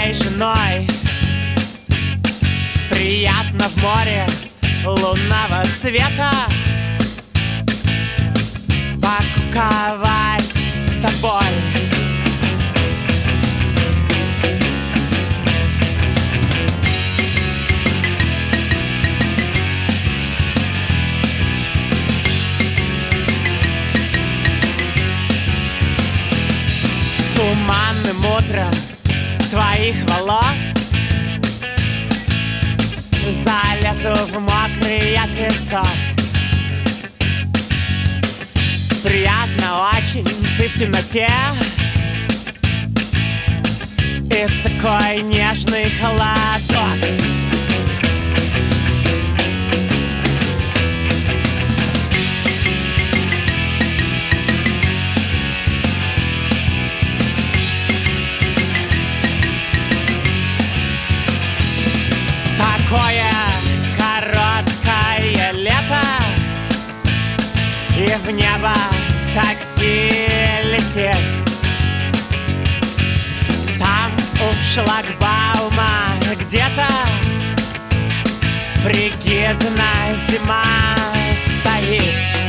твоей женой. Приятно в море лунного света покуковать с тобой. Туманным утром твоих волос залезу в мокрый песок. Приятно очень, ты в темноте, и такой нежный холодок. Такое короткое лето, и в небо такси летит. Там у шлагбаума где-то фригидная зима стоит.